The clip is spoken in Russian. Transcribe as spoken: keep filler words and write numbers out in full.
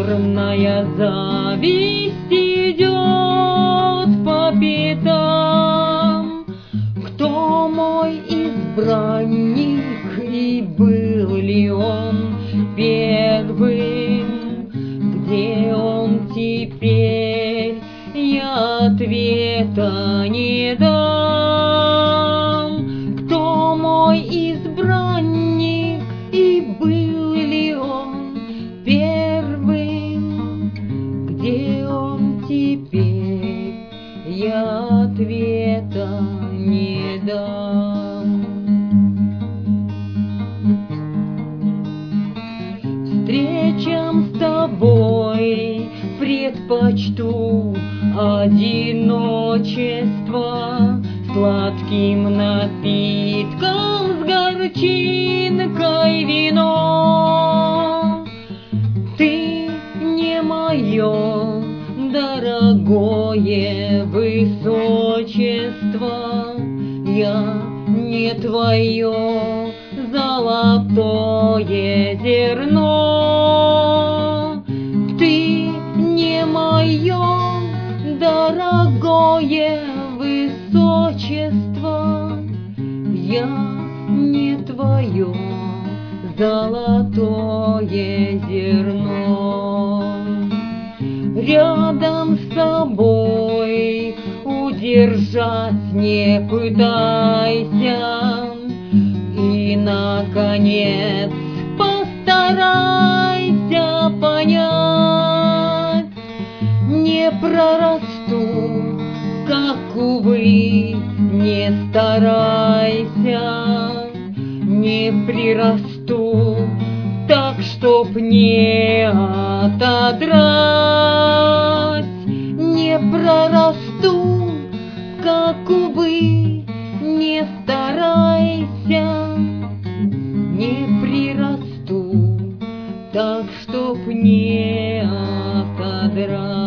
черная зависть идет по пятам. Кто мой избранник, и был ли он первым? Где он теперь? Я ответа не дам. Кто мой избранник, и был ли он первым? Где он теперь? Я ответа не дам. Встречам с тобой предпочту одиночество сладким напитком с горчинкой вино. Ты не мое дорогое высочество, я не твое золотое зерно. Ты не мое дорогое высочество, я не твое золотое зерно. Рядом с собой удержать не пытайся, и, наконец, постарайся понять. Не прорасту, как, увы, не старайся, не прирасту так, чтоб не отодрать. Не прорасту, как, увы, не старайся, не прирасту так, чтоб не отодрать.